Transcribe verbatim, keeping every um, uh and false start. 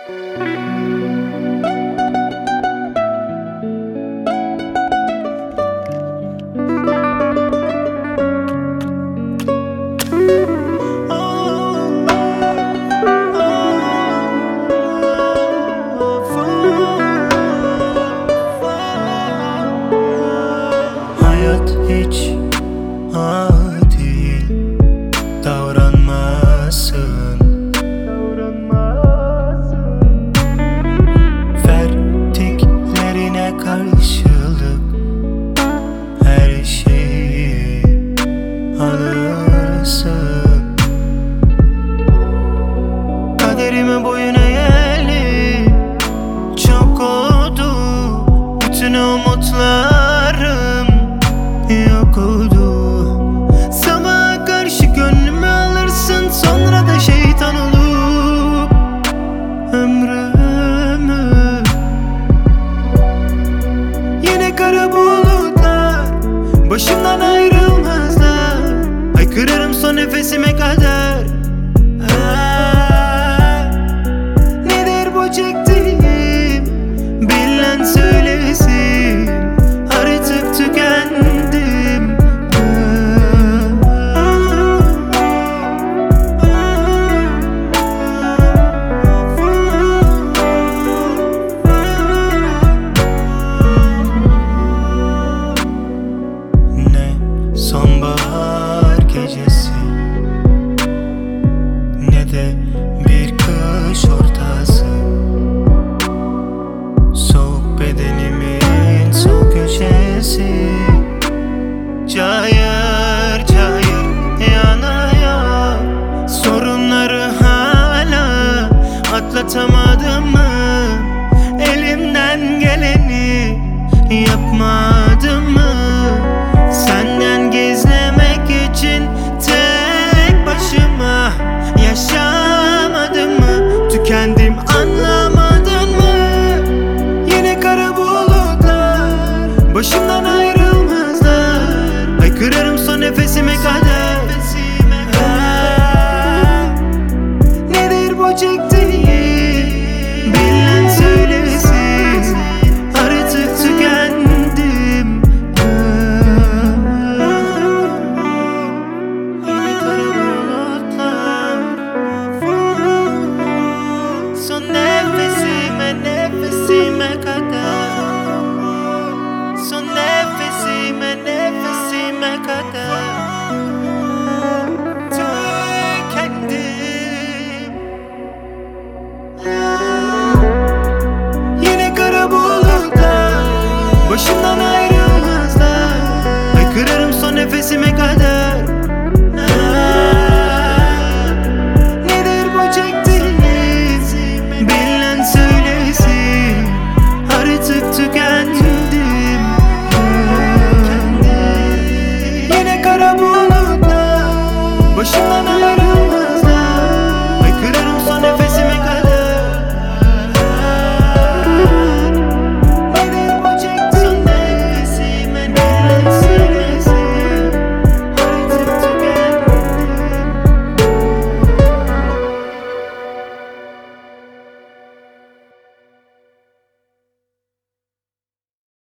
Hayat hiç adil davranmasın. Verdiklerine karşılık her şeyi alırsın. Kaderime boyun eğeli çok oldu. Bütün umutlarım yok oldu. Sabaha karşı gönlümü alırsın, sonra da şeytan olup ömrümü. Yine kara bulutlar başımdan ayrılmazlar. Haykırırım son nefesime kadar. Ah, nedir bu çektiğim, bilen söylesin. Artık tükendim. Ne sonbahar gecesi, ne de bir kış ortası. Soğuk bedenimin sol köşesi cayır cayır yanıyor. Sorunları hala atlatamadım mı? Elimden geleni yapmadım mı? Senden gizlemek için tek başıma yaşamadım mı? Tükendim, anlamadın mı? Yine kara bulutlar başımdan ayrılmazlar. Haykırırım son nefesime kadar. Ah, nedir bu çektiğim, bilen söylesin. Artık tükendim. Ah, yine kara bulutlar. Son nefesime, nefesime kadar. Son nefesime, nefesime kadar. Tükendim. Yine kara bulutlar başımdan ayrılmazlar. Haykırırım son nefesime kadar.